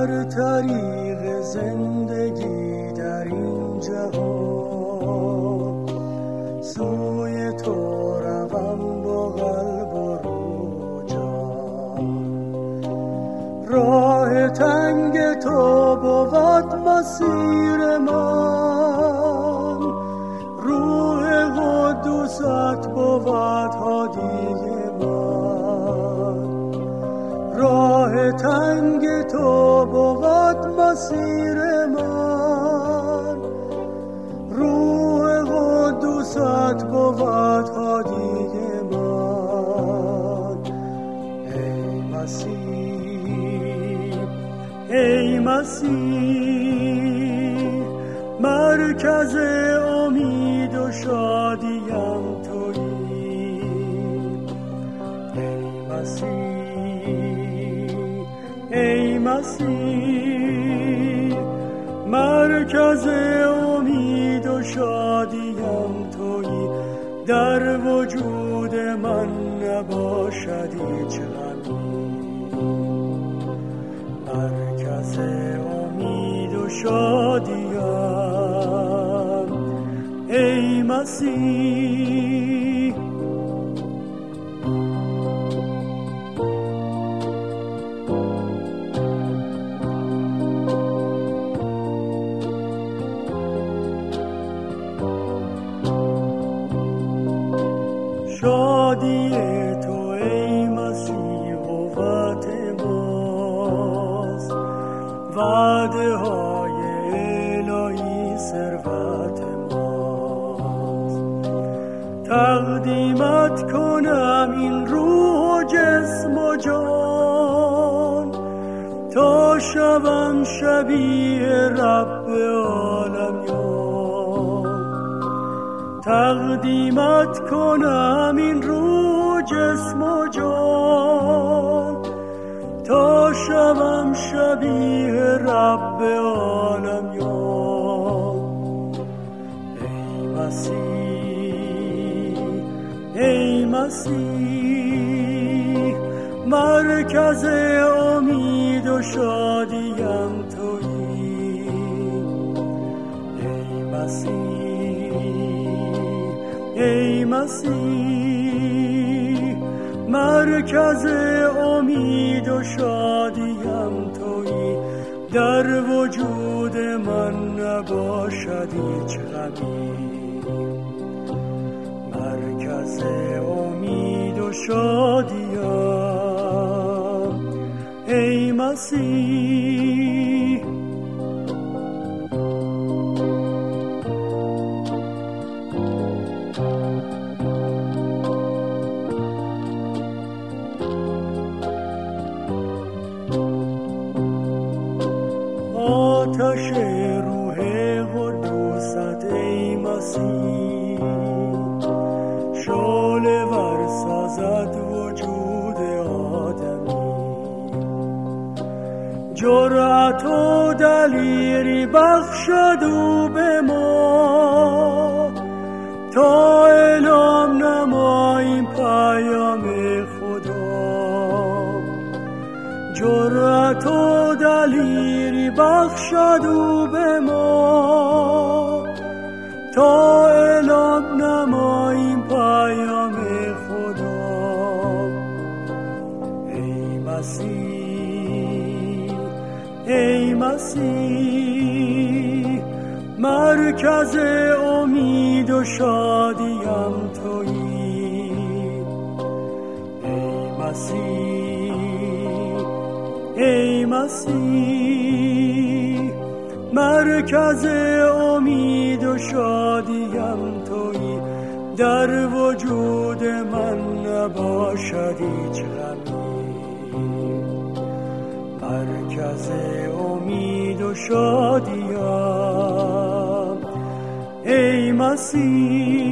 بر طریق زندگی در این جهان، سوی تو روم با قلب و روح جان. راه تنگ تو بود مسیر من، روح قدوست بود هادی من. راه تنگ تو بود مسیر من، روح قدوست بود هادی من. ای مسیح، ای مسیح، مرکز امید و شادیم تویی. ای مسیح، ای مسیح، مرکز امید و شادیم تویی. در وجود من نباشد هیچ غمی، مرکز امید و شادیم ای مسیح. شادی تو ای مسیح قوت ماست، وعده های الهی ثروت ماست. تقدیمت کنم این روح و جسم و جان، تا شوم شبیه رب عالمیان. تقدیمت کنم این روح جسم و جان، تا شوم شبیه رب عالمیان. ای مسیح، ای مسیح، مرکز امید و شادیم تویی. ای مسیح، ای مسیح، مرکز امید و شادیم تویی. در وجود من نباشد هیچ غمی، مرکز امید و شادیم ای مسیح. آتش روح قدوست ای مسیح، شعله ور سازد وجود آدمی. جرأت و دلیری بخشد او به ما، تا اعلام نماییم پیام خدا. جرأت و دلیری بخشد او به ما، تا اعلام نماییم پیام خدا. ای مسیح، ای مسیح، مرکز امید و شادیم تویی. ای مسیح، ای مسیح، مرکز امید و شادیم تویی. در وجود من نباشد هیچ غمی، مرکز امید و شادیم ای مسیح.